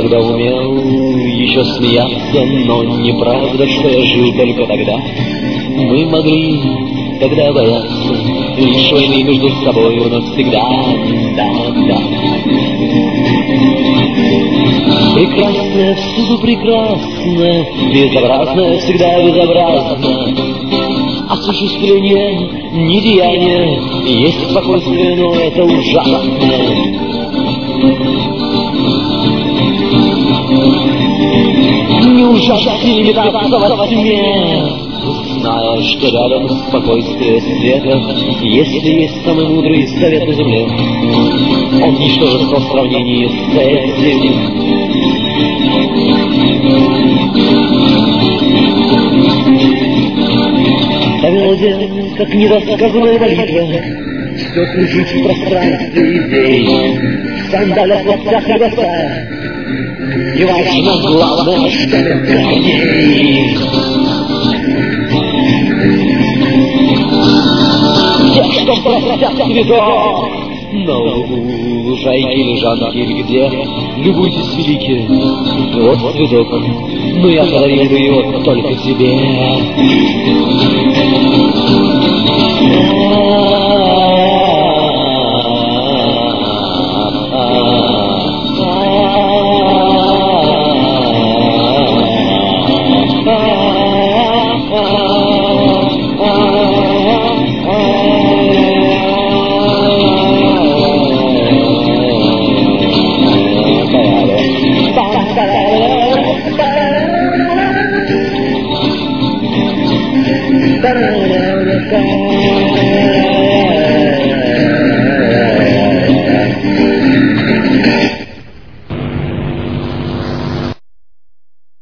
когда умел еще смеяться, но неправда, что я жил только тогда. Мы могли тогда бояться лишь войны между собой навсегда, да. Прекрасное всюду прекрасно, безобразное всегда безобразно. Осуществление недеяния есть спокойствие, но это ужасно. Не ужаснее метаться во тьме, зная, что рядом спокойствие света, если есть самый мудрый совет на земле, он ничтожество в сравнении с этим. Мелодия, как недосказанная молитва, все кружит в пространстве идей, в сандалях, локтях и босах. Неважно, главное, что горней. Те, что просят цветов, на углу лужайки, лежанки или где, любуйтесь, великие, вот цветок, но я подарил бы его только тебе.